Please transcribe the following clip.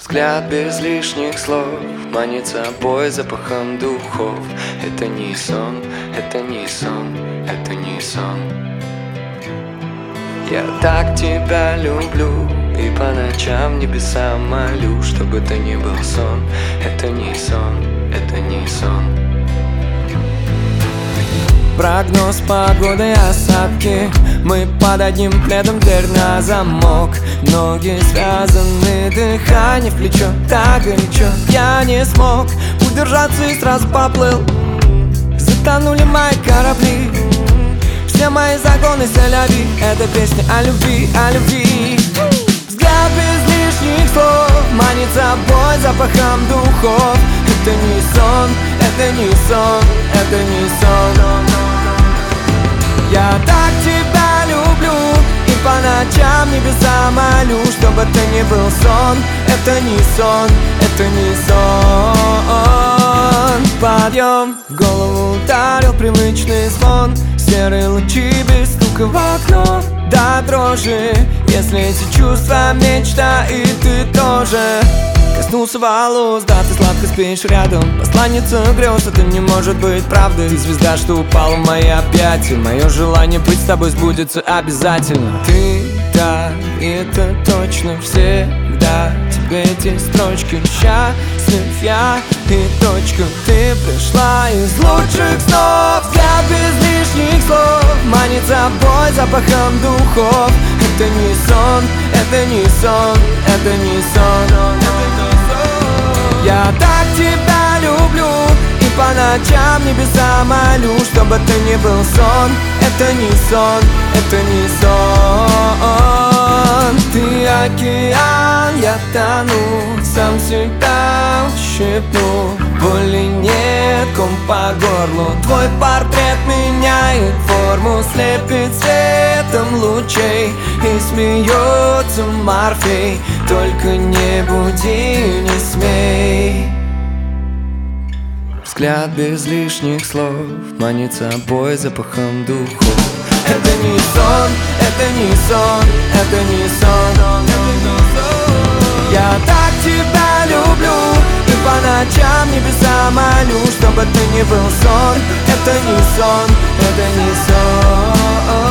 Взгляд без лишних слов манит собой запахом духов. Это не сон, это не сон, это не сон. Я так тебя люблю, и по ночам небеса молю, чтобы это не был сон. Это не сон, это не сон. Прогноз погоды, осадки. Мы под одним пледом, дверь на замок. Ноги связаны, дыхание в плечо. Так горячо, я не смог удержаться и сразу поплыл. Затонули мои корабли, все мои загоны селяви. Это песня о любви, о любви. Взгляд без лишних слов манит собой запахом духов. Это не сон, это не сон, это не сон. Я так тебя люблю, и по ночам небеса молю, чтобы это не был сон. Это не сон, это не сон. Подъем, в голову ударил привычный звон. Серые лучи без стука в окно. До дрожи, если эти чувства мечта, и ты тоже. Коснулся волос, да, ты сладко спишь рядом. Посланница грез, это не может быть правдой. Ты звезда, что упала в мои объятия. Мое желание быть с тобой сбудется обязательно. Ты, да, и это точно всегда. Тебе эти строчки, счастлив я и точка. Ты пришла из лучших снов. Взгляд без лишних слов манит собой запахом духов. Это не сон, это не сон, это не сон. Я так тебя люблю, и по ночам небеса молю, чтобы это не был сон. Это не сон, это не сон. Ты океан, я тону, сам себя ущипну. Боли нет, ком по горлу. Твой портрет меняет форму, слепит светом лучей. И смеется Морфей, только не буди, не смей. Взгляд без лишних слов манит собой запахом духов. Это не сон, это не сон, это не сон. Я так тебя люблю, и по ночам небеса молю, чтобы ты не был сон. Это не сон, это не сон.